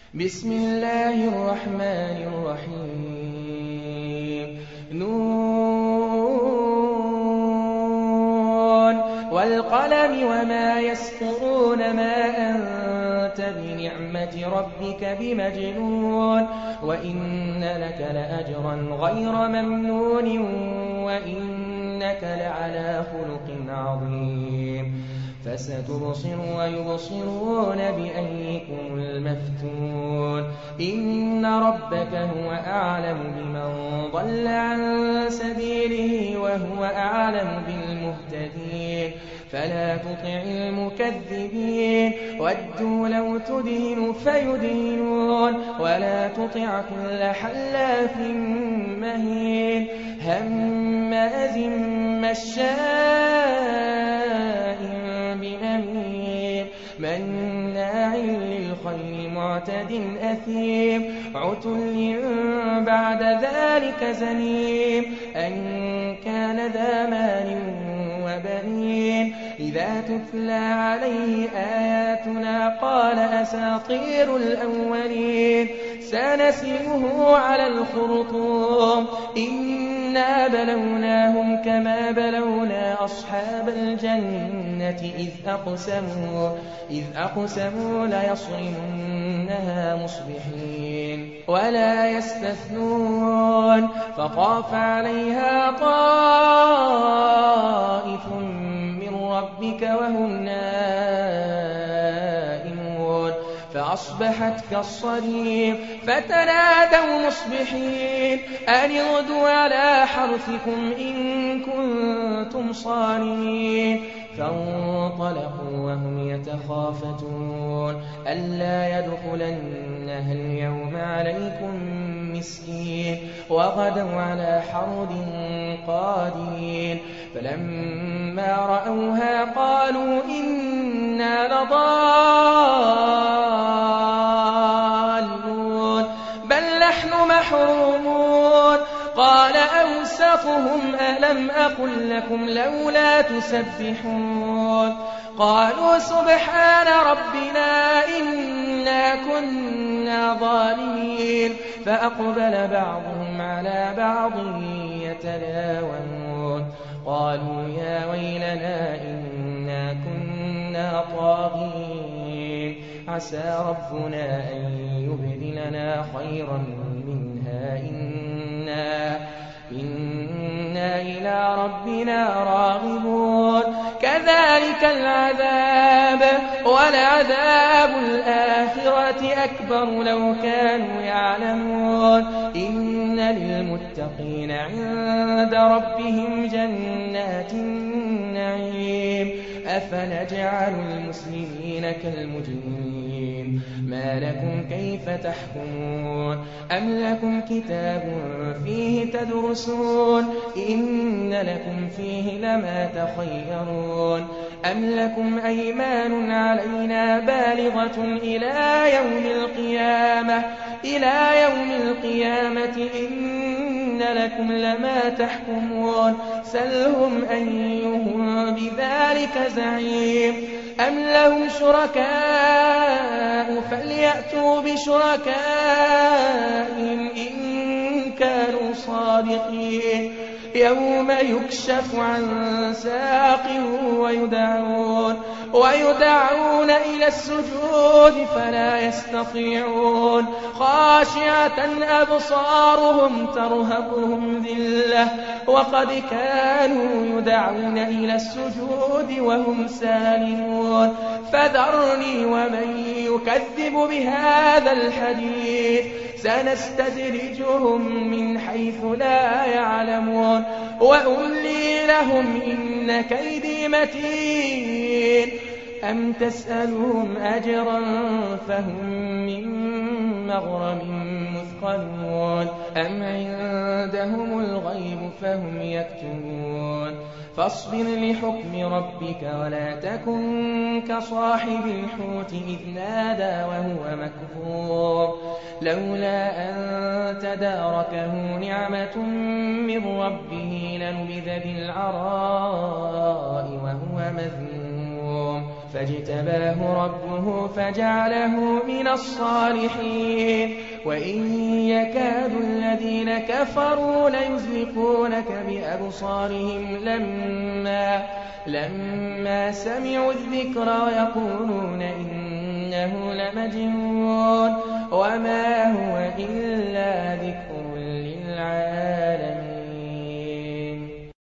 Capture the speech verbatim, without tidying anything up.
بسم الله الرحمن الرحيم نون والقلم وما يسطرون ما أنت بنعمة ربك بمجنون وإن لك لأجرا غير ممنون وإنك لعلى خلق عظيم فستبصر ويبصرون بأيكم المفتون إن ربك هو أعلم بمن ضل عن سبيله وهو أعلم بالمهتدين فلا تطع المكذبين ودوا لو تدهن فيدهنون ولا تطع كل حلاف مهين هماز مشاء بنميم مناع للخير معتد أثيم عتل بعد ذلك زنيم أن كان ذا مال وبنين إذا تتلى عليه آياتنا قال أساطير الأولين سنسمه على الخرطوم إنا بلوناهم كما بلونا أصحاب الجنة إذ أقسموا إذ أقسموا ليصرمنها مصبحين ولا يستثنون فطاف عليها طائف من ربك وهم نائمون فأصبحت كالصريم فتنادوا مصبحين أن اغدوا على حرثكم إن كنتم صارمين فانطلقوا وهم يتخافتون ألا يدخلنها اليوم عليكم مسكين وغدوا على حرد قادرين فلما رأوها قالوا إنا لضالون بل نحن محرومون قال أوسطهم ألم أقل لكم لولا تسبحون قالوا سبحان ربنا إنا كنا ظالمين فأقبل بعضهم على بعض يتلاومون قالوا يا ويلنا إنا كنا طاغين عسى ربنا أن يبدلنا خيرا منها إنا إنا إلى ربنا راغبون كذلك العذاب ولعذاب الآخرة أكبر لو كانوا يعلمون إن للمتقين عند ربهم جنات النعيم أفنجعل المسلمين كالمجرمين ما لكم كيف تحكمون أم لكم كتاب فيه تدرسون إن لكم فيه لما تخيرون أم لكم أيمان علينا بالغة إلى يوم القيامة إلى يوم القيامة إن لكم لما تحكمون سلهم أيهم بذلك زعيم أم لهم شركاء فليأتوا بشركائهم إن كانوا صادقين يوم يكشف عن ساق ويدعون ويدعون إلى السجود فلا يستطيعون خاشعة أبصارهم ترهقهم ذلة وقد كانوا يدعون إلى السجود وهم سالمون فذرني ومن يكذب بهذا الحديث سنستدرجهم من حيث لا يعلمون وأملي لهم إن كيدي متين أم تسألهم أجرا فهم من مغرم مثقلون أم عندهم الغيب فهم يكتبون فاصبر لحكم ربك ولا تكن كصاحب الحوت إذ نادى وهو مكظوم لولا أن تداركه نعمة من ربه لنبذ بالعراء وهو مذموم فاجتباه ربه فجعله من الصالحين وإن يكاد الذين كفروا ليزلقونك بأبصارهم لما, لما سمعوا الذكر ويقولون إنه لمجنون وما هو إلا ذكر